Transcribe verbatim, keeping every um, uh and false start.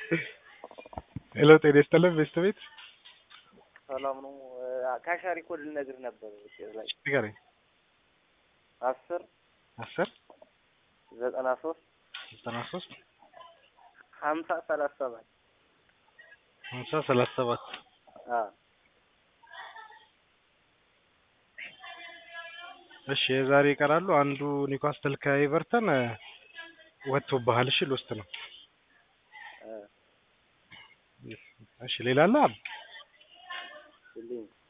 ሄሎ ጤና ይስጥልን ቤስት ቤት ሰላም ነው። ካሻሪ ኮድ ልነግርህ ነበር ላይ ንገረኝ። አስር አስር ዘጠና ሶስት ዘጠና ሶስት ሀምሳ ሰላሳ ሰባት ሀምሳ ሰላሳ ሰባት አዎ እሺ የዛሬ ይቀራሉ። አንዱ ኒውካስትል ከኤቨርተን ወጥቶብሃል። እሺ ሎስት ነው። እሺ ሌላ አለ? ልኝ